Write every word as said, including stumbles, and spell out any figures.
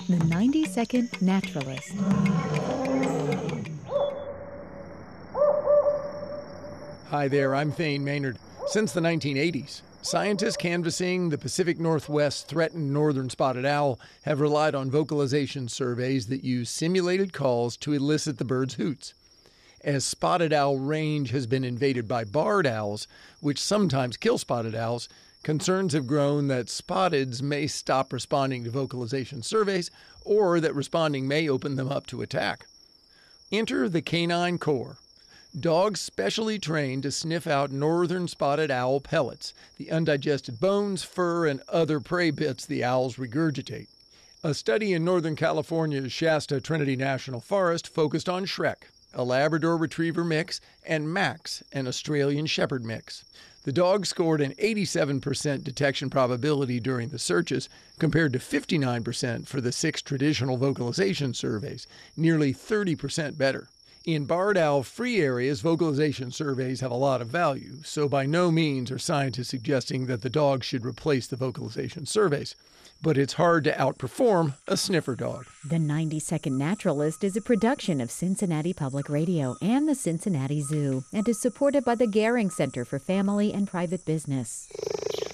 The ninety second Naturalist. Hi there, I'm Thane Maynard. Since the nineteen eighties, scientists canvassing the Pacific Northwest threatened northern spotted owl have relied on vocalization surveys that use simulated calls to elicit the bird's hoots. As spotted owl range has been invaded by barred owls, which sometimes kill spotted owls, concerns have grown that spotteds may stop responding to vocalization surveys or that responding may open them up to attack. Enter the Canine Corps. Dogs specially trained to sniff out northern spotted owl pellets, the undigested bones, fur, and other prey bits the owls regurgitate. A study in Northern California's Shasta Trinity National Forest focused on Shrek, a Labrador Retriever mix, and Max, an Australian Shepherd mix. The dog scored an eighty-seven percent detection probability during the searches, compared to fifty-nine percent for the six traditional vocalization surveys, nearly thirty percent better. In barred owl-free areas, vocalization surveys have a lot of value, so by no means are scientists suggesting that the dog should replace the vocalization surveys. But it's hard to outperform a sniffer dog. The ninety second Naturalist is a production of Cincinnati Public Radio and the Cincinnati Zoo and is supported by the Gehring Center for Family and Private Business.